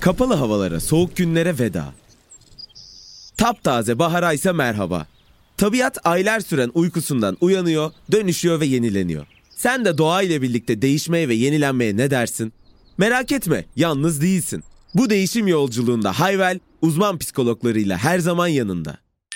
Kapalı havalara, soğuk günlere veda. Taptaze bahara ise merhaba. Tabiat aylar süren uykusundan uyanıyor, dönüşüyor ve yenileniyor. Sen de doğa ile birlikte değişmeye ve yenilenmeye ne dersin? Merak etme, yalnız değilsin. Bu değişim yolculuğunda Hayvel, uzman psikologlarıyla her zaman yanında.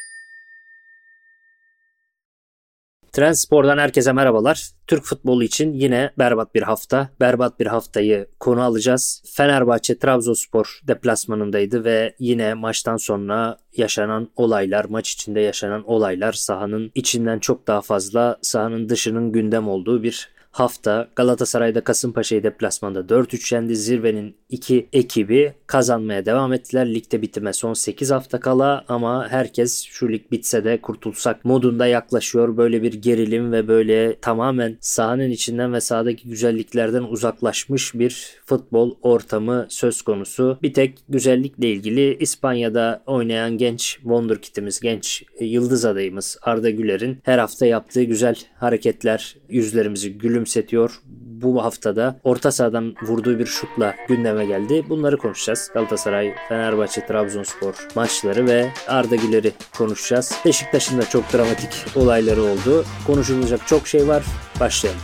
Trendspor'dan herkese merhabalar. Türk futbolu için yine berbat bir hafta. Berbat bir haftayı konu alacağız. Fenerbahçe Trabzonspor deplasmanındaydı ve yine maçtan sonra yaşanan olaylar, maç içinde yaşanan olaylar sahanın içinden çok daha fazla sahanın dışının gündem olduğu bir hafta. Galatasaray'da Kasımpaşa'yı deplasmanda 4-3 yendi. Zirvenin iki ekibi kazanmaya devam ettiler. Ligde bitime son 8 hafta kala ama herkes şu lig bitse de kurtulsak modunda yaklaşıyor. Böyle bir gerilim ve böyle tamamen sahanın içinden ve sahadaki güzelliklerden uzaklaşmış bir futbol ortamı söz konusu. Bir tek güzellikle ilgili İspanya'da oynayan genç wonderkid'imiz, genç yıldız adayımız Arda Güler'in her hafta yaptığı güzel hareketler yüzlerimizi gülümsetiyor. Bu haftada orta sahadan vurduğu bir şutla gündeme geldi. Bunları konuşacağız. Galatasaray, Fenerbahçe, Trabzonspor maçları ve Arda Güler'i konuşacağız. Beşiktaş'ın da çok dramatik olayları oldu. Konuşulacak çok şey var. Başlayalım.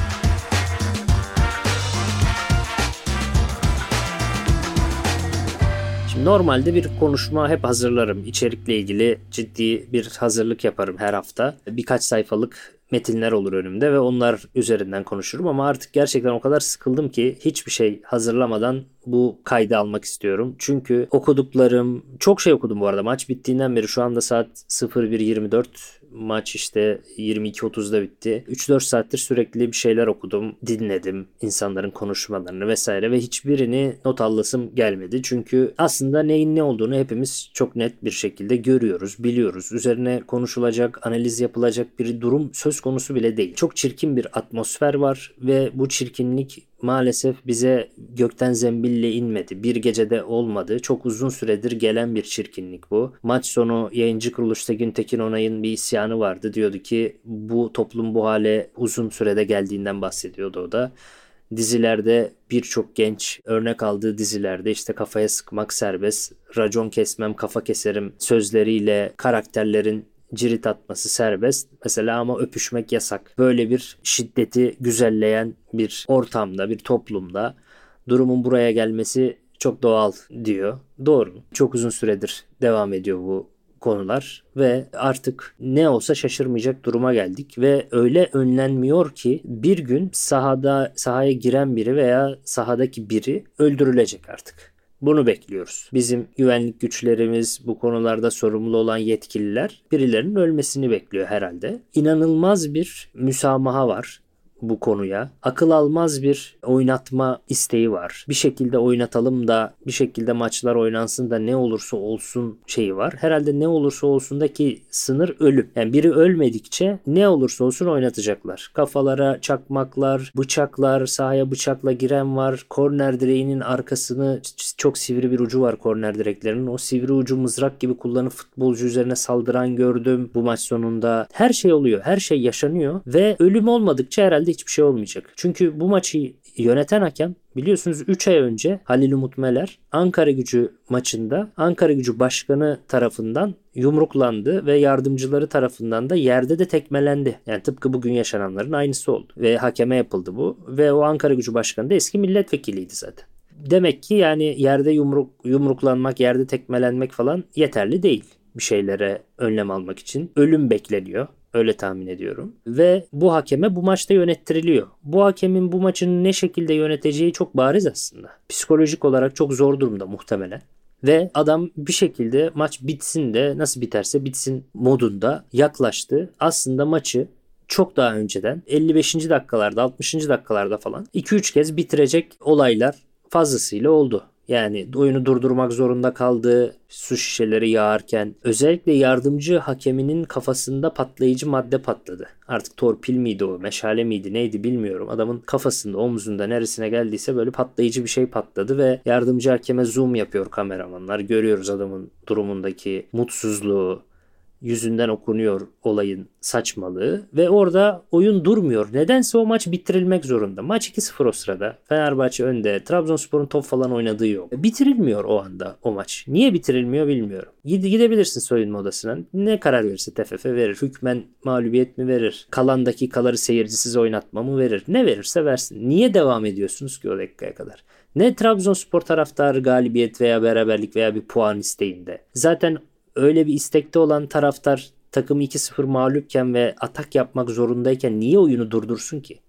Normalde bir konuşma hep hazırlarım. İçerikle ilgili ciddi bir hazırlık yaparım her hafta. Birkaç sayfalık metinler olur önümde ve onlar üzerinden konuşurum ama artık gerçekten o kadar sıkıldım ki hiçbir şey hazırlamadan bu kaydı almak istiyorum. Çünkü okuduklarım, çok şey okudum bu arada. Maç bittiğinden beri şu anda saat 01.24. Maç işte 22.30'da bitti. 3-4 saattir sürekli bir şeyler okudum, dinledim insanların konuşmalarını vesaire ve hiçbirini not alasım gelmedi. Çünkü aslında neyin ne olduğunu hepimiz çok net bir şekilde görüyoruz, biliyoruz. Üzerine konuşulacak, analiz yapılacak bir durum söz konusu bile değil. Çok çirkin bir atmosfer var ve bu çirkinlik maalesef bize gökten zembille inmedi. Bir gecede olmadı. Çok uzun süredir gelen bir çirkinlik bu. Maç sonu yayıncı kuruluşta Güntekin Onay'ın bir isyanı vardı. Diyordu ki bu toplum bu hale uzun sürede geldiğinden bahsediyordu o da. Dizilerde birçok genç örnek aldığı dizilerde işte kafaya sıkmak serbest, racon kesmem kafa keserim sözleriyle karakterlerin cirit atması serbest. Mesela ama öpüşmek yasak. Böyle bir şiddeti güzelleyen bir ortamda, bir toplumda durumun buraya gelmesi çok doğal diyor. Doğru. Çok uzun süredir devam ediyor bu konular ve artık ne olsa şaşırmayacak duruma geldik ve öyle önlenmiyor ki bir gün sahaya giren biri veya sahadaki biri öldürülecek artık. Bunu bekliyoruz. Bizim güvenlik güçlerimiz, bu konularda sorumlu olan yetkililer birilerinin ölmesini bekliyor herhalde. İnanılmaz bir müsamaha var bu konuya. Akıl almaz bir oynatma isteği var. Bir şekilde oynatalım da bir şekilde maçlar oynansın da ne olursa olsun şeyi var. Herhalde ne olursa olsundaki sınır ölüm. Yani biri ölmedikçe ne olursa olsun oynatacaklar. Kafalara çakmaklar, bıçaklar, sahaya bıçakla giren var. Korner direğinin arkasını çok sivri bir ucu var korner direklerinin. O sivri ucu mızrak gibi kullanıp futbolcu üzerine saldıran gördüm bu maç sonunda. Her şey oluyor. Her şey yaşanıyor ve ölüm olmadıkça herhalde hiçbir şey olmayacak. Çünkü bu maçı yöneten hakem biliyorsunuz 3 ay önce Halil Umut Meler Ankaragücü maçında Ankaragücü başkanı tarafından yumruklandı ve yardımcıları tarafından da yerde de tekmelendi. Yani tıpkı bugün yaşananların aynısı oldu ve hakeme yapıldı bu ve o Ankaragücü başkanı da eski milletvekiliydi zaten. Demek ki yani yerde yumruklanmak, yerde tekmelenmek falan yeterli değil bir şeylere önlem almak için. Ölüm bekleniyor. Öyle tahmin ediyorum. Ve bu hakeme bu maçta yönettiriliyor. Bu hakemin bu maçın ne şekilde yöneteceği çok bariz aslında. Psikolojik olarak çok zor durumda muhtemelen. Ve adam bir şekilde maç bitsin de nasıl biterse bitsin modunda yaklaştı. Aslında maçı çok daha önceden 55. dakikalarda 60. dakikalarda falan 2-3 kez bitirecek olaylar fazlasıyla oldu. Yani oyunu durdurmak zorunda kaldı, su şişeleri yağarken. Özellikle yardımcı hakeminin kafasında patlayıcı madde patladı. Artık torpil miydi o, meşale miydi neydi bilmiyorum. Adamın kafasında, omzunda neresine geldiyse böyle patlayıcı bir şey patladı ve yardımcı hakeme zoom yapıyor kameramanlar. Görüyoruz adamın durumundaki mutsuzluğu, yüzünden okunuyor olayın saçmalığı ve orada oyun durmuyor. Nedense o maç bitirilmek zorunda. Maç 2-0 o sırada. Fenerbahçe önde. Trabzonspor'un top falan oynadığı yok. Bitirilmiyor o anda o maç. Niye bitirilmiyor bilmiyorum. Gidebilirsin soyunma odasına. Ne karar verirse TFF verir. Hükmen mağlubiyet mi verir? Kalan dakikaları seyircisiz oynatma mı verir? Ne verirse versin. Niye devam ediyorsunuz ki o dakikaya kadar? Ne Trabzonspor taraftarı galibiyet veya beraberlik veya bir puan isteğinde. Zaten öyle bir istekte olan taraftar takım 2-0 mağlupken ve atak yapmak zorundayken niye oyunu durdursun ki?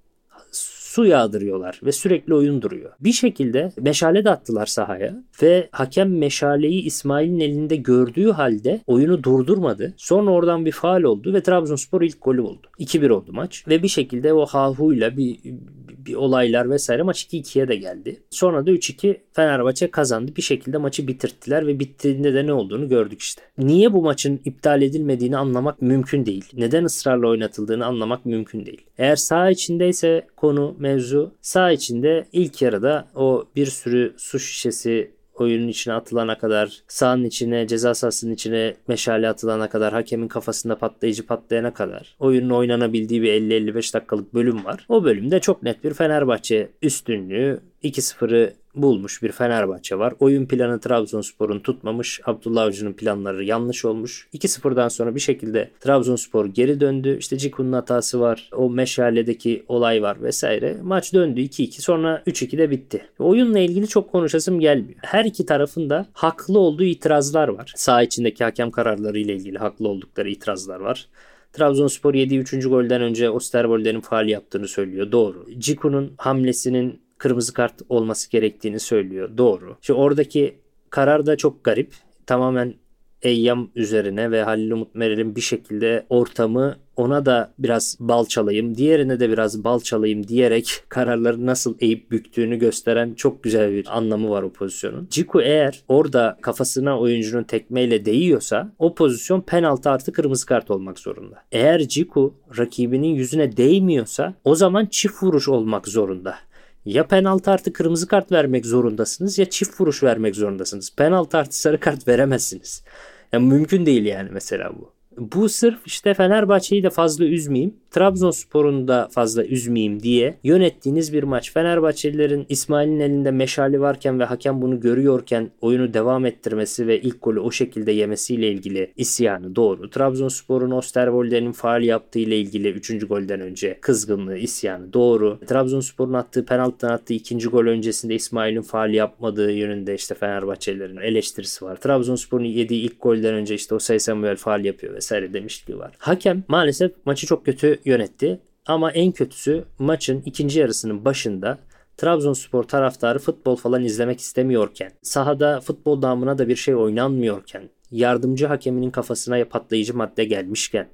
Su yağdırıyorlar ve sürekli oyun duruyor. Bir şekilde meşale de attılar sahaya ve hakem meşaleyi İsmail'in elinde gördüğü halde oyunu durdurmadı. Sonra oradan bir faul oldu ve Trabzonspor ilk golü buldu. 2-1 oldu maç ve bir şekilde o hahuyla bir olaylar vesaire maç 2-2'ye de geldi. Sonra da 3-2 Fenerbahçe kazandı. Bir şekilde maçı bitirttiler ve bittiğinde de ne olduğunu gördük işte. Niye bu maçın iptal edilmediğini anlamak mümkün değil. Neden ısrarla oynatıldığını anlamak mümkün değil. Eğer saha içindeyse konu, mevzu, saha içinde ilk yarıda o bir sürü su şişesi oyunun içine atılana kadar, sahanın içine, ceza sahasının içine meşale atılana kadar, hakemin kafasında patlayıcı patlayana kadar oyunun oynanabildiği bir 50-55 dakikalık bölüm var. O bölümde çok net bir Fenerbahçe üstünlüğü, 2-0'ı bulmuş bir Fenerbahçe var. Oyun planı Trabzonspor'un tutmamış. Abdullah Avcı'nın planları yanlış olmuş. 2-0'dan sonra bir şekilde Trabzonspor geri döndü. İşte Ciku'nun hatası var. O meşaledeki olay var vesaire. Maç döndü 2-2. Sonra 3-2'de bitti. Oyunla ilgili çok konuşasım gelmiyor. Her iki tarafın da haklı olduğu itirazlar var. Saha içindeki hakem kararları ile ilgili haklı oldukları itirazlar var. Trabzonspor yediği 3. golden önce Osterwolde'nin faul yaptığını söylüyor. Doğru. Ciku'nun hamlesinin kırmızı kart olması gerektiğini söylüyor. Doğru. Şimdi oradaki karar da çok garip. Tamamen Eyyam üzerine ve Halil Umut Meler'in bir şekilde ortamı ona da biraz bal çalayım, diğerine de biraz bal çalayım diyerek kararları nasıl eğip büktüğünü gösteren çok güzel bir anlamı var o pozisyonun. Ciku eğer orada kafasına oyuncunun tekmeyle değiyorsa o pozisyon penaltı artı kırmızı kart olmak zorunda. Eğer Ciku rakibinin yüzüne değmiyorsa o zaman çift vuruş olmak zorunda. Ya penaltı artı kırmızı kart vermek zorundasınız ya çift vuruş vermek zorundasınız. Penaltı artı sarı kart veremezsiniz. Yani mümkün değil yani mesela bu. Bu sırf işte Fenerbahçe'yi de fazla üzmeyeyim, Trabzonspor'un da fazla üzmeyeyim diye yönettiğiniz bir maç. Fenerbahçelilerin İsmail'in elinde meşale varken ve hakem bunu görüyorken oyunu devam ettirmesi ve ilk golü o şekilde yemesiyle ilgili isyanı doğru. Trabzonspor'un Osterwolde'nin faul yaptığı ile ilgili 3. golden önce kızgınlığı, isyanı doğru. Trabzonspor'un attığı penaltıdan attığı 2. gol öncesinde İsmail'in faul yapmadığı yönünde işte Fenerbahçelilerin eleştirisi var. Trabzonspor'un yediği ilk golden önce işte Osayi Samuel faul yapıyor vesaire demişliği var. Hakem maalesef maçı çok kötü yönetti ama en kötüsü maçın ikinci yarısının başında Trabzonspor taraftarı futbol falan izlemek istemiyorken, sahada futbol damına da bir şey oynanmıyorken, yardımcı hakeminin kafasına patlayıcı madde gelmişken,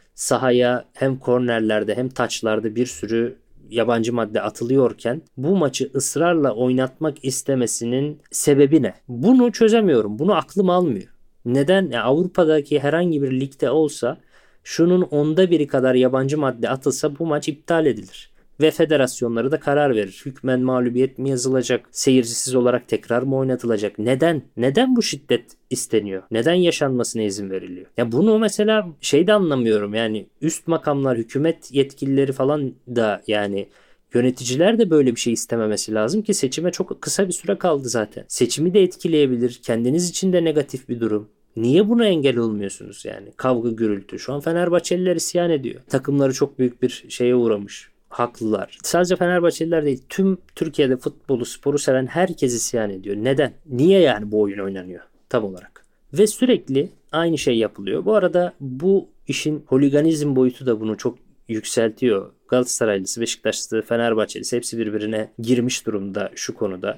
sahaya hem kornerlerde hem taçlarda bir sürü yabancı madde atılıyorken bu maçı ısrarla oynatmak istemesinin sebebi ne? Bunu çözemiyorum. Bunu aklım almıyor. Neden? Avrupa'daki herhangi bir ligde olsa şunun 1/10 kadar yabancı madde atılsa bu maç iptal edilir. Ve federasyonları da karar verir. Hükmen mağlubiyet mi yazılacak? Seyircisiz olarak tekrar mı oynatılacak? Neden? Neden bu şiddet isteniyor? Neden yaşanmasına izin veriliyor? Ya bunu mesela de anlamıyorum. Yani üst makamlar, hükümet yetkilileri falan da yani yöneticiler de böyle bir şey istememesi lazım ki seçime çok kısa bir süre kaldı zaten. Seçimi de etkileyebilir. Kendiniz için de negatif bir durum. Niye buna engel olmuyorsunuz yani? Kavga gürültü. Şu an Fenerbahçeliler isyan ediyor. Takımları çok büyük bir şeye uğramış. Haklılar. Sadece Fenerbahçeliler değil. Tüm Türkiye'de futbolu, sporu seven herkes isyan ediyor. Neden? Niye yani bu oyun oynanıyor tam olarak? Ve sürekli aynı şey yapılıyor. Bu arada bu işin holiganizm boyutu da bunu çok yükseltiyor. Galatasaraylısı, Beşiktaşlısı, Fenerbahçelisi hepsi birbirine girmiş durumda şu konuda.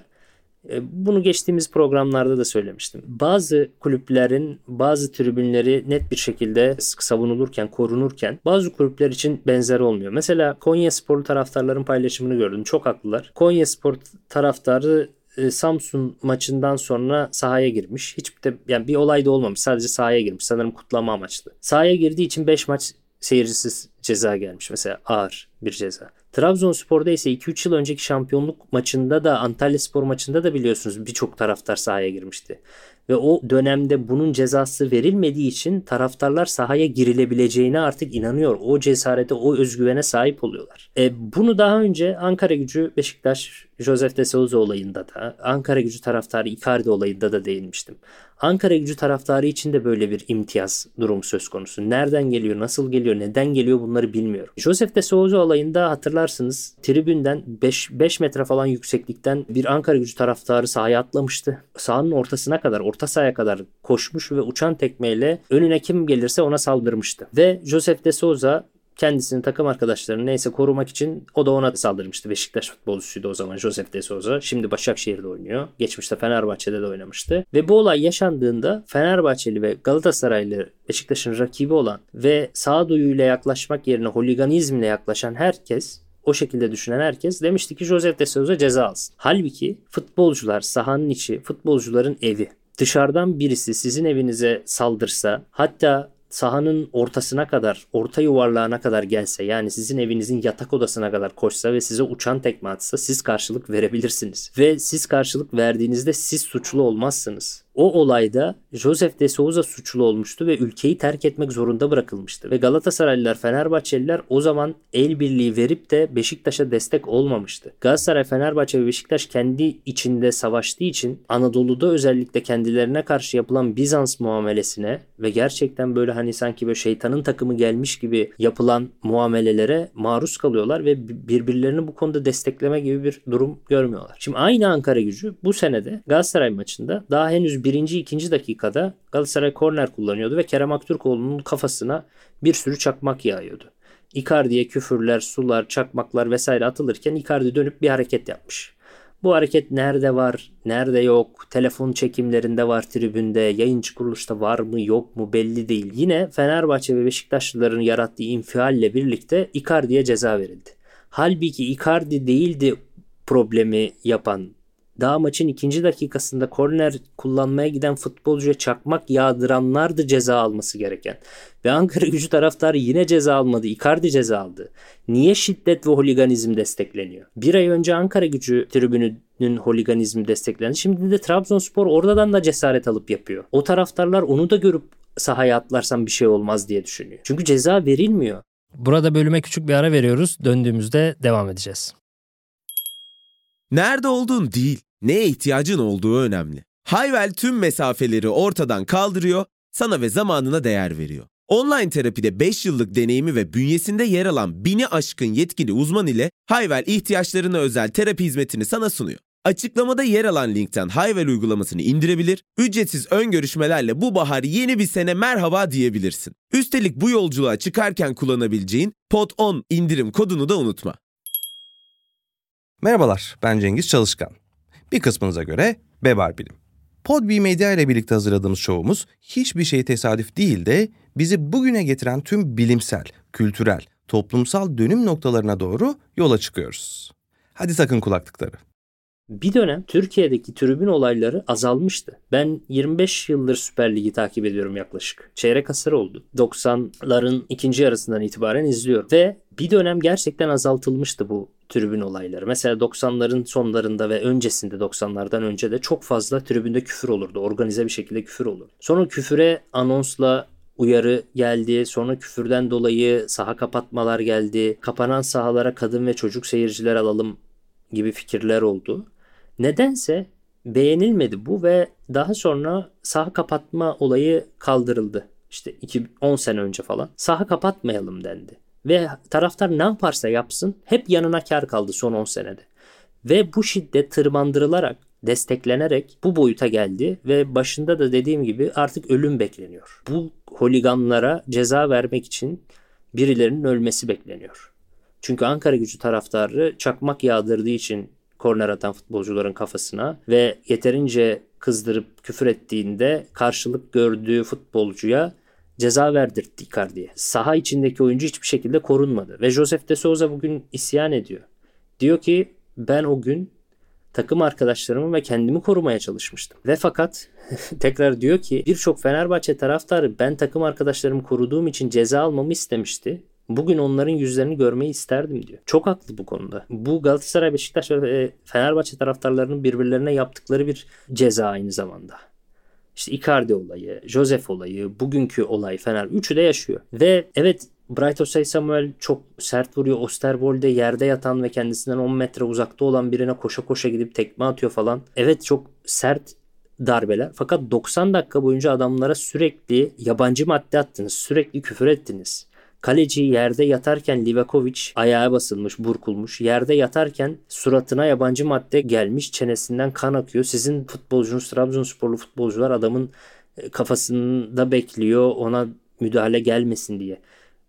Bunu geçtiğimiz programlarda da söylemiştim. Bazı kulüplerin bazı tribünleri net bir şekilde savunulurken, korunurken bazı kulüpler için benzer olmuyor. Mesela Konyaspor taraftarların paylaşımını gördüm. Çok haklılar. Konyaspor taraftarı Samsun maçından sonra sahaya girmiş. Hiç de yani bir olay da olmamış. Sadece sahaya girmiş. Sanırım kutlama amaçlı. Sahaya girdiği için 5 maç seyircisiz ceza gelmiş. Mesela ağır bir ceza. Trabzonspor'da ise 2-3 yıl önceki şampiyonluk maçında da Antalyaspor maçında da biliyorsunuz birçok taraftar sahaya girmişti. Ve o dönemde bunun cezası verilmediği için taraftarlar sahaya girilebileceğine artık inanıyor. O cesarete, o özgüvene sahip oluyorlar. Bunu daha önce Ankaragücü Beşiktaş Josef de Souza olayında da, Ankaragücü taraftarı Icardi olayında da değinmiştim. Ankaragücü taraftarı için de böyle bir imtiyaz durumu söz konusu. Nereden geliyor, nasıl geliyor, neden geliyor bunları bilmiyorum. Josef de Souza olayında hatırlarsınız tribünden 5 metre falan yükseklikten bir Ankaragücü taraftarı sahaya atlamıştı. Sahanın ortasına kadar, orta sahaya kadar koşmuş ve uçan tekmeyle önüne kim gelirse ona saldırmıştı. Ve Josef de Souza kendisini, takım arkadaşlarını neyse korumak için o da ona saldırmıştı. Beşiktaş futbolcusuydu o zaman Josef de Souza. Şimdi Başakşehir'de oynuyor. Geçmişte Fenerbahçe'de de oynamıştı. Ve bu olay yaşandığında Fenerbahçeli ve Galatasaraylı Beşiktaş'ın rakibi olan ve sağduyuyla yaklaşmak yerine holiganizmle yaklaşan herkes, o şekilde düşünen herkes demişti ki Josef de Souza ceza alsın. Halbuki futbolcular sahanın içi, futbolcuların evi. Dışarıdan birisi sizin evinize saldırsa, hatta sahanın ortasına kadar, orta yuvarlağına kadar gelse, yani sizin evinizin yatak odasına kadar koşsa ve size uçan tekme atsa, siz karşılık verebilirsiniz. Ve siz karşılık verdiğinizde siz suçlu olmazsınız. O olayda Josef de Souza suçlu olmuştu ve ülkeyi terk etmek zorunda bırakılmıştı. Ve Galatasaraylılar, Fenerbahçeliler o zaman el birliği verip de Beşiktaş'a destek olmamıştı. Galatasaray, Fenerbahçe ve Beşiktaş kendi içinde savaştığı için Anadolu'da özellikle kendilerine karşı yapılan Bizans muamelesine ve gerçekten böyle hani sanki böyle şeytanın takımı gelmiş gibi yapılan muamelelere maruz kalıyorlar ve birbirlerini bu konuda destekleme gibi bir durum görmüyorlar. Şimdi aynı Ankaragücü bu senede Galatasaray maçında daha henüz birinci, ikinci dakikada Galatasaray korner kullanıyordu ve Kerem Aktürkoğlu'nun kafasına bir sürü çakmak yağıyordu. Icardi'ye küfürler, sular, çakmaklar vesaire atılırken Icardi dönüp bir hareket yapmış. Bu hareket nerede var, nerede yok, telefon çekimlerinde var tribünde, yayıncı kuruluşta var mı yok mu belli değil. Yine Fenerbahçe ve Beşiktaşlıların yarattığı infialle birlikte Icardi'ye ceza verildi. Halbuki Icardi değildi problemi yapan. Daha maçın ikinci dakikasında korner kullanmaya giden futbolcuya çakmak yağdıranlardı ceza alması gereken. Ve Ankaragücü taraftarı yine ceza almadı. Icardi ceza aldı. Niye şiddet ve holiganizm destekleniyor? Bir ay önce Ankaragücü tribününün holiganizmi desteklendi. Şimdi de Trabzonspor oradan da cesaret alıp yapıyor. O taraftarlar onu da görüp sahaya atlarsam bir şey olmaz diye düşünüyor. Çünkü ceza verilmiyor. Burada bölüme küçük bir ara veriyoruz. Döndüğümüzde devam edeceğiz. Nerede olduğun değil, neye ihtiyacın olduğu önemli. Hayvel tüm mesafeleri ortadan kaldırıyor, sana ve zamanına değer veriyor. Online terapide 5 yıllık deneyimi ve bünyesinde yer alan 1000'i aşkın yetkili uzman ile Hayvel ihtiyaçlarına özel terapi hizmetini sana sunuyor. Açıklamada yer alan linkten Hayvel uygulamasını indirebilir, ücretsiz ön görüşmelerle bu bahar yeni bir sene merhaba diyebilirsin. Üstelik bu yolculuğa çıkarken kullanabileceğin POD10 indirim kodunu da unutma. Merhabalar, ben Cengiz Çalışkan. Bir kısmınıza göre Bebar Bilim. Podbi Medya ile birlikte hazırladığımız şovumuz hiçbir şey tesadüf değil de bizi bugüne getiren tüm bilimsel, kültürel, toplumsal dönüm noktalarına doğru yola çıkıyoruz. Hadi takın kulaklıkları. Bir dönem Türkiye'deki tribün olayları azalmıştı. Ben 25 yıldır Süper Lig'i takip ediyorum yaklaşık. Çeyrek asır oldu. 90'ların ikinci yarısından itibaren izliyorum. Ve bir dönem gerçekten azaltılmıştı bu tribün olayları. Mesela 90'ların sonlarında ve öncesinde 90'lardan önce de çok fazla tribünde küfür olurdu. Organize bir şekilde küfür olurdu. Sonra küfüre anonsla uyarı geldi. Sonra küfürden dolayı saha kapatmalar geldi. Kapanan sahalara kadın ve çocuk seyirciler alalım gibi fikirler oldu. Nedense beğenilmedi bu ve daha sonra saha kapatma olayı kaldırıldı. İşte 10 sene önce falan. Saha kapatmayalım dendi. Ve taraftar ne yaparsa yapsın hep yanına kar kaldı son 10 senede. Ve bu şiddet tırmandırılarak, desteklenerek bu boyuta geldi ve başında da dediğim gibi artık ölüm bekleniyor. Bu holiganlara ceza vermek için birilerinin ölmesi bekleniyor. Çünkü Ankaragücü taraftarı çakmak yağdırdığı için korner atan futbolcuların kafasına ve yeterince kızdırıp küfür ettiğinde karşılık gördüğü futbolcuya ceza verdirtti Icardi'ye. Saha içindeki oyuncu hiçbir şekilde korunmadı. Ve Josef de Souza bugün isyan ediyor. Diyor ki ben o gün takım arkadaşlarımı ve kendimi korumaya çalışmıştım. Ve fakat tekrar diyor ki birçok Fenerbahçe taraftarı ben takım arkadaşlarımı koruduğum için ceza almamı istemişti. Bugün onların yüzlerini görmeyi isterdim diyor. Çok haklı bu konuda. Bu Galatasaray, Beşiktaş ve Fenerbahçe taraftarlarının birbirlerine yaptıkları bir ceza aynı zamanda. İşte Icardi olayı, Josef olayı, bugünkü olay Fener. Üçü de yaşıyor. Ve evet, Bright Osayi-Samuel çok sert vuruyor. Osterwolde yerde yatan ve kendisinden 10 metre uzakta olan birine koşa koşa gidip tekme atıyor falan. Evet, çok sert darbeler. Fakat 90 dakika boyunca adamlara sürekli yabancı madde attınız. Sürekli küfür ettiniz. Kaleci yerde yatarken Livakovic ayağa basılmış, burkulmuş. Yerde yatarken suratına yabancı madde gelmiş, çenesinden kan akıyor. Sizin futbolcunuz, Trabzonsporlu futbolcular adamın kafasında bekliyor, ona müdahale gelmesin diye.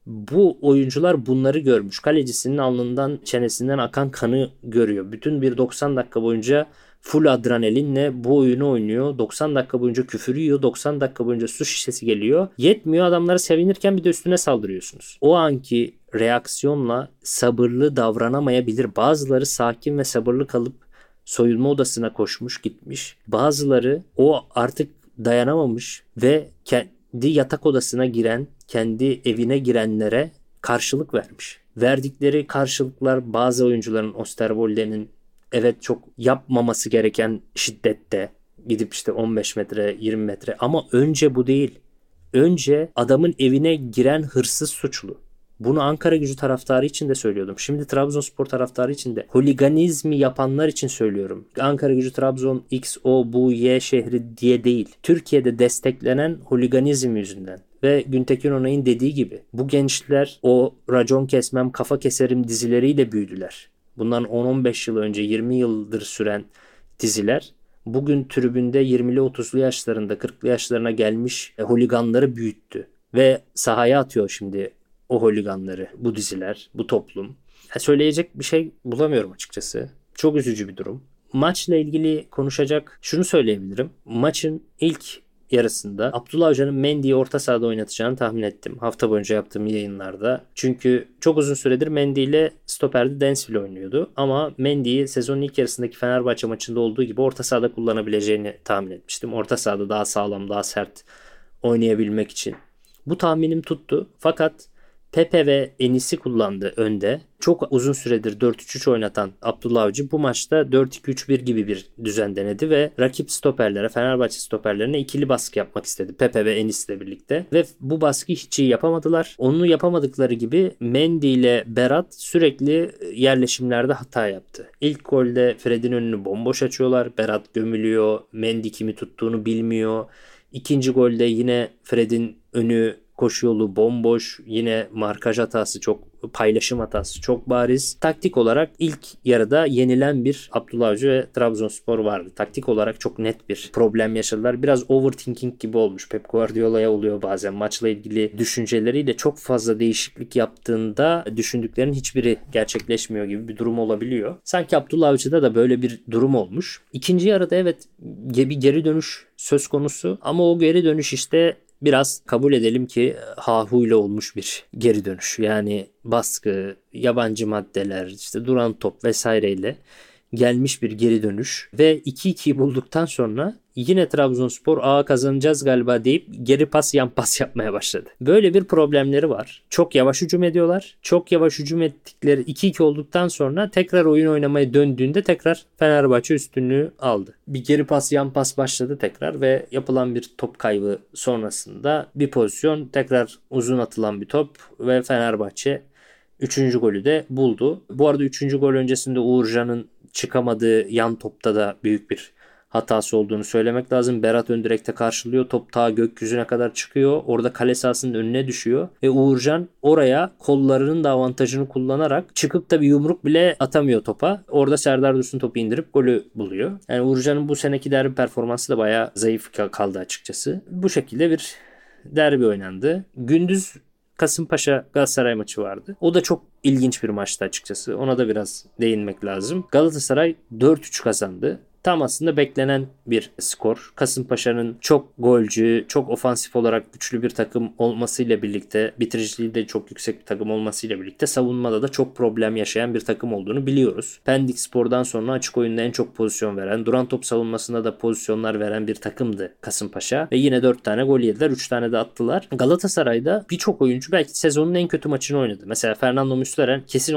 Bu oyuncular bunları görmüş. Kalecisinin alnından, çenesinden akan kanı görüyor. Bütün bir 90 dakika boyunca full adrenalinle bu oyunu oynuyor. 90 dakika boyunca küfür yiyor. 90 dakika boyunca su şişesi geliyor. Yetmiyor, adamları sevinirken bir de üstüne saldırıyorsunuz. O anki reaksiyonla sabırlı davranamayabilir. Bazıları sakin ve sabırlı kalıp soyunma odasına koşmuş gitmiş. Bazıları o artık dayanamamış ve kendi yatak odasına giren, kendi evine girenlere karşılık vermiş. Verdikleri karşılıklar bazı oyuncuların, Osterwolde'nin evet çok yapmaması gereken şiddette, gidip işte 15 metre 20 metre, ama önce bu değil. Önce adamın evine giren hırsız suçlu. Bunu Ankaragücü taraftarı için de söylüyordum. Şimdi Trabzonspor taraftarı için de. Holiganizmi yapanlar için söylüyorum. Ankaragücü, Trabzon, X, O, bu, Y şehri diye değil. Türkiye'de desteklenen holiganizm yüzünden. Ve Güntekin Onay'ın dediği gibi bu gençler o racon kesmem, kafa keserim dizileriyle büyüdüler. Bundan 10-15 yıl önce, 20 yıldır süren diziler bugün tribünde 20'li 30'lu yaşlarında, 40'lı yaşlarına gelmiş holiganları büyüttü. Ve sahaya atıyor şimdi o holiganları, bu diziler, bu toplum. Söyleyecek bir şey bulamıyorum açıkçası. Çok üzücü bir durum. Maçla ilgili konuşacak şunu söyleyebilirim. Maçın ilk yarısında Abdullah Hoca'nın Mendy'yi orta sahada oynatacağını tahmin ettim. Hafta boyunca yaptığım yayınlarda. Çünkü çok uzun süredir Mendy ile stoperde Densville oynuyordu. Ama Mendy'yi sezonun ilk yarısındaki Fenerbahçe maçında olduğu gibi orta sahada kullanabileceğini tahmin etmiştim. Orta sahada daha sağlam, daha sert oynayabilmek için. Bu tahminim tuttu. Fakat Pepe ve Enis'i kullandı önde. Çok uzun süredir 4-3-3 oynatan Abdullah Avcı bu maçta 4-2-3-1 gibi bir düzen denedi ve rakip stoperlere, Fenerbahçe stoperlerine ikili baskı yapmak istedi. Pepe ve Enis'le birlikte. Ve bu baskıyı hiç iyi yapamadılar. Onu yapamadıkları gibi Mendy ile Berat sürekli yerleşimlerde hata yaptı. İlk golde Fred'in önünü bomboş açıyorlar. Berat gömülüyor. Mendy kimi tuttuğunu bilmiyor. İkinci golde yine Fred'in önü, koşu yolu bomboş. Yine markaj hatası çok, paylaşım hatası çok bariz. Taktik olarak ilk yarıda yenilen bir Abdullah Avcı ve Trabzonspor vardı. Taktik olarak çok net bir problem yaşadılar. Biraz overthinking gibi olmuş. Pep Guardiola'ya oluyor bazen. Maçla ilgili düşünceleriyle çok fazla değişiklik yaptığında düşündüklerinin hiçbiri gerçekleşmiyor gibi bir durum olabiliyor. Sanki Abdullah Avcı'da da böyle bir durum olmuş. İkinci yarıda evet bir geri dönüş söz konusu ama o geri dönüş işte biraz kabul edelim ki hahuyla olmuş bir geri dönüş. Yani baskı, yabancı maddeler, işte duran top vesaireyle gelmiş bir geri dönüş. Ve 2-2'yi bulduktan sonra yine Trabzonspor kazanacağız galiba deyip geri pas yan pas yapmaya başladı. Böyle bir problemleri var. Çok yavaş hücum ediyorlar. Çok yavaş hücum ettikleri 2-2 olduktan sonra tekrar oyun oynamaya döndüğünde tekrar Fenerbahçe üstünlüğü aldı. Bir geri pas yan pas başladı tekrar ve yapılan bir top kaybı sonrasında bir pozisyon, tekrar uzun atılan bir top ve Fenerbahçe 3. golü de buldu. Bu arada 3. gol öncesinde Uğurcan'ın çıkamadığı yan topta da büyük bir hatası olduğunu söylemek lazım. Berat ön direkte karşılıyor. Top ta gökyüzüne kadar çıkıyor. Orada kale sahasının önüne düşüyor. Ve Uğurcan oraya kollarının da avantajını kullanarak çıkıp da bir yumruk bile atamıyor topa. Orada Serdar Dursun topu indirip golü buluyor. Yani Uğurcan'ın bu seneki derbi performansı da bayağı zayıf kaldı açıkçası. Bu şekilde bir derbi oynandı. Gündüz Kasımpaşa Galatasaray maçı vardı. O da çok ilginç bir maçtı açıkçası. Ona da biraz değinmek lazım. Galatasaray 4-3 kazandı. Tam aslında beklenen bir skor. Kasımpaşa'nın çok golcü, çok ofansif olarak güçlü bir takım olmasıyla birlikte, bitiriciliği de çok yüksek bir takım olmasıyla birlikte savunmada da çok problem yaşayan bir takım olduğunu biliyoruz. Pendikspor'dan sonra açık oyunda en çok pozisyon veren, duran top savunmasında da pozisyonlar veren bir takımdı Kasımpaşa. Ve yine 4 tane gol yediler, 3 tane de attılar. Galatasaray'da birçok oyuncu belki sezonun en kötü maçını oynadı. Mesela Fernando Muslera kesin olarak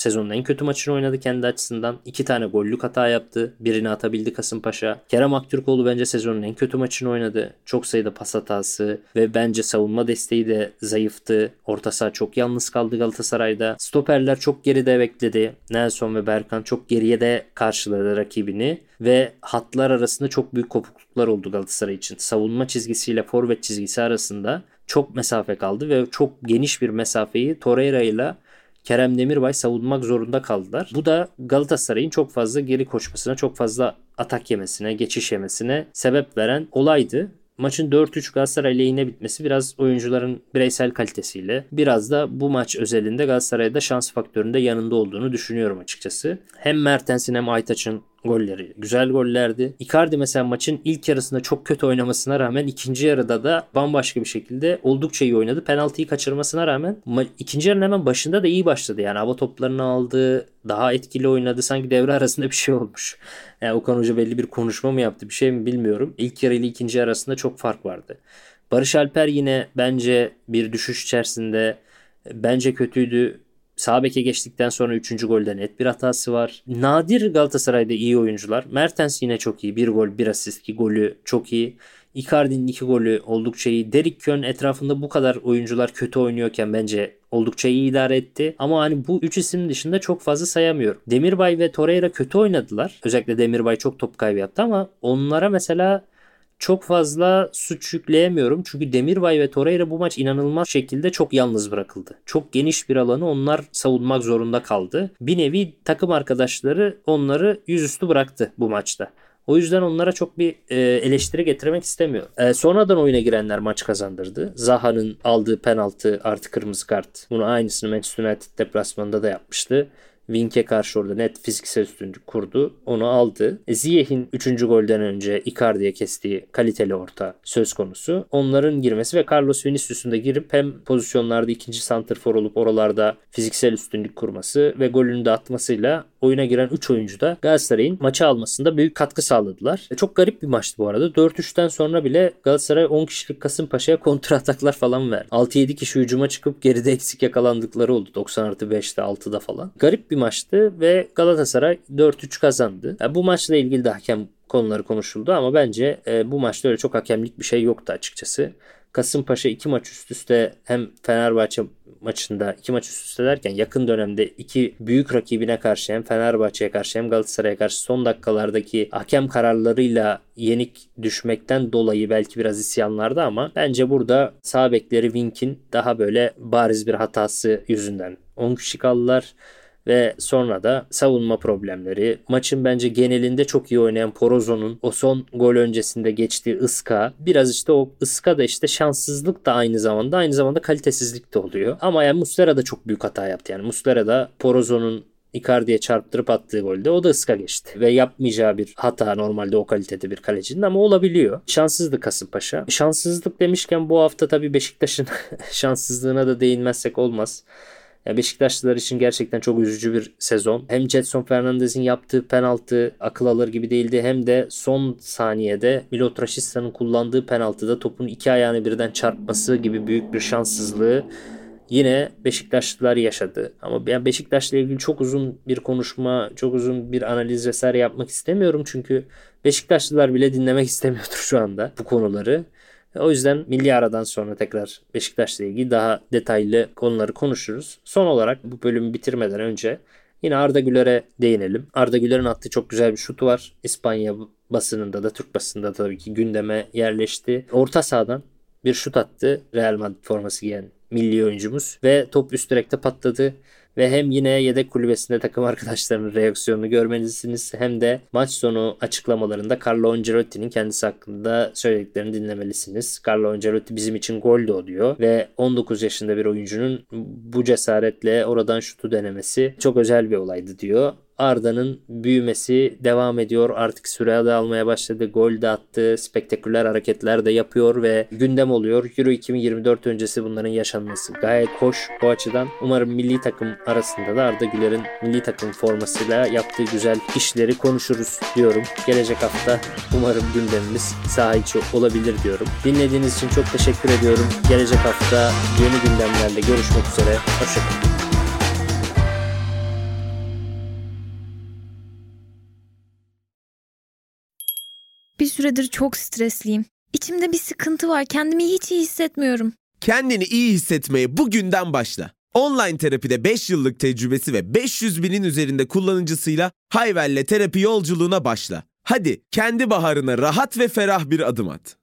sezonun en kötü maçını oynadı kendi açısından. 2 tane gollük hata yaptı. Birini atabildi Kasımpaşa. Kerem Aktürkoğlu bence sezonun en kötü maçını oynadı. Çok sayıda pas hatası ve bence savunma desteği de zayıftı. Orta saha çok yalnız kaldı Galatasaray'da. Stoperler çok geride bekledi. Nelson ve Berkan çok geriye de karşıladı rakibini ve hatlar arasında çok büyük kopukluklar oldu Galatasaray için. Savunma çizgisiyle forvet çizgisi arasında çok mesafe kaldı ve çok geniş bir mesafeyi Torreira ile Kerem Demirbay savunmak zorunda kaldılar. Bu da Galatasaray'ın çok fazla geri koşmasına, çok fazla atak yemesine, geçiş yemesine sebep veren olaydı. Maçın 4-3 Galatasaray lehine bitmesi biraz oyuncuların bireysel kalitesiyle, biraz da bu maç özelinde Galatasaray'da şans faktöründe yanında olduğunu düşünüyorum açıkçası. Hem Mertens'in hem Aytaç'ın golleri güzel gollerdi. Icardi mesela maçın ilk yarısında çok kötü oynamasına rağmen ikinci yarıda da bambaşka bir şekilde oldukça iyi oynadı. Penaltıyı kaçırmasına rağmen ikinci yarının hemen başında da iyi başladı. Yani hava toplarını aldı, daha etkili oynadı. Sanki devre arasında bir şey olmuş. Yani Okan Hoca belli bir konuşma mı yaptı, bir şey mi bilmiyorum. İlk yarı ile ikinci yarı arasında çok fark vardı. Barış Alper yine bence bir düşüş içerisinde. Bence kötüydü. Sağ beke geçtikten sonra 3. golde net bir hatası var. Nadir Galatasaray'da iyi oyuncular. Mertens yine çok iyi. 1 gol 1 asist ki golü çok iyi. Icardi'nin 2 golü oldukça iyi. Derrick Kön etrafında bu kadar oyuncular kötü oynuyorken bence oldukça iyi idare etti. Ama hani bu 3 isim dışında çok fazla sayamıyorum. Demirbay ve Torreira kötü oynadılar. Özellikle Demirbay çok top kaybı yaptı ama onlara mesela çok fazla suç yükleyemiyorum. Çünkü Demirbay ve Torreira bu maç inanılmaz şekilde çok yalnız bırakıldı. Çok geniş bir alanı onlar savunmak zorunda kaldı. Bir nevi takım arkadaşları onları yüzüstü bıraktı bu maçta. O yüzden onlara çok bir eleştiri getirmek istemiyorum. Sonradan oyuna girenler maç kazandırdı. Zaha'nın aldığı penaltı artı kırmızı kart. Bunu aynısını Manchester United deplasmanında da yapmıştı. Wink'e karşı orada net fiziksel üstünlük kurdu. Onu aldı. Ziyech'in 3. golden önce Icardi'ye kestiği kaliteli orta söz konusu. Onların girmesi ve Carlos Vinicius'un da girip hem pozisyonlarda ikinci santrfor olup oralarda fiziksel üstünlük kurması ve golünü de atmasıyla oyuna giren 3 oyuncu da Galatasaray'ın maçı almasında büyük katkı sağladılar. Çok garip bir maçtı bu arada. 4-3'ten sonra bile Galatasaray 10 kişilik Kasımpaşa'ya kontra ataklar falan verdi. 6-7 kişi hücuma çıkıp geride eksik yakalandıkları oldu. 90+5'te 6'da falan. Garip bir maçtı ve Galatasaray 4-3 kazandı. Yani bu maçla ilgili de hakem konuları konuşuldu ama bence bu maçta öyle çok hakemlik bir şey yoktu açıkçası. Kasımpaşa 2 maç üst üste hem Fenerbahçe maçında 2 maç üst üste derken yakın dönemde 2 büyük rakibine karşı hem Fenerbahçe'ye karşı hem Galatasaray'a karşı son dakikalardaki hakem kararlarıyla yenik düşmekten dolayı belki biraz isyanlardı ama bence burada sağ bekleri Wink'in daha böyle bariz bir hatası yüzünden 10 kişi kaldılar. Ve sonra da savunma problemleri. Maçın bence genelinde çok iyi oynayan Porozzo'nun o son gol öncesinde geçtiği ıska. Biraz işte o ıska da işte şanssızlık da aynı zamanda kalitesizlik de oluyor. Ama yani Muslera da çok büyük hata yaptı. Yani Muslera da Porozzo'nun Icardi'ye çarptırıp attığı golde o da ıska geçti. Ve yapmayacağı bir hata normalde o kalitede bir kalecinin ama olabiliyor. Şanssızdı Kasımpaşa. Şanssızlık demişken bu hafta tabii Beşiktaş'ın şanssızlığına da değinmezsek olmaz. Ya Beşiktaşlılar için gerçekten çok üzücü bir sezon. Hem Gedson Fernandez'in yaptığı penaltı akıl alır gibi değildi hem de son saniyede Milot Rashidsa'nın kullandığı penaltıda topun 2 ayağını birden çarpması gibi büyük bir şanssızlığı yine Beşiktaşlılar yaşadı. Ama ben Beşiktaş'la ilgili çok uzun bir konuşma, çok uzun bir analiz vesaire yapmak istemiyorum. Çünkü Beşiktaşlılar bile dinlemek istemiyordur şu anda bu konuları. O yüzden milli aradan sonra tekrar Beşiktaş'la ilgili daha detaylı konuları konuşuruz. Son olarak bu bölümü bitirmeden önce yine Arda Güler'e değinelim. Arda Güler'in attığı çok güzel bir şutu var. İspanya basınında da Türk basınında da tabii ki gündeme yerleşti. Orta sahadan bir şut attı Real Madrid forması giyen milli oyuncumuz ve top üst direkte patladı. Ve hem yine yedek kulübesinde takım arkadaşlarının reaksiyonunu görmelisiniz hem de maç sonu açıklamalarında Carlo Ancelotti'nin kendisi hakkında söylediklerini dinlemelisiniz. Carlo Ancelotti bizim için gol de o diyor ve 19 yaşında bir oyuncunun bu cesaretle oradan şutu denemesi çok özel bir olaydı diyor. Arda'nın büyümesi devam ediyor. Artık süre de almaya başladı. Gol de attı. Spektaküler hareketler de yapıyor ve gündem oluyor. Euro 2024 öncesi bunların yaşanması gayet hoş bu açıdan. Umarım milli takım arasında da Arda Güler'in milli takım formasıyla yaptığı güzel işleri konuşuruz diyorum. Gelecek hafta umarım gündemimiz saha içi olabilir diyorum. Dinlediğiniz için çok teşekkür ediyorum. Gelecek hafta yeni gündemlerle görüşmek üzere. Hoşçakalın. Bir süredir çok stresliyim. İçimde bir sıkıntı var. Kendimi hiç iyi hissetmiyorum. Kendini iyi hissetmeye bugünden başla. Online terapide 5 yıllık tecrübesi ve 500 binin üzerinde kullanıcısıyla Hayvel'le terapi yolculuğuna başla. Hadi kendi baharına rahat ve ferah bir adım at.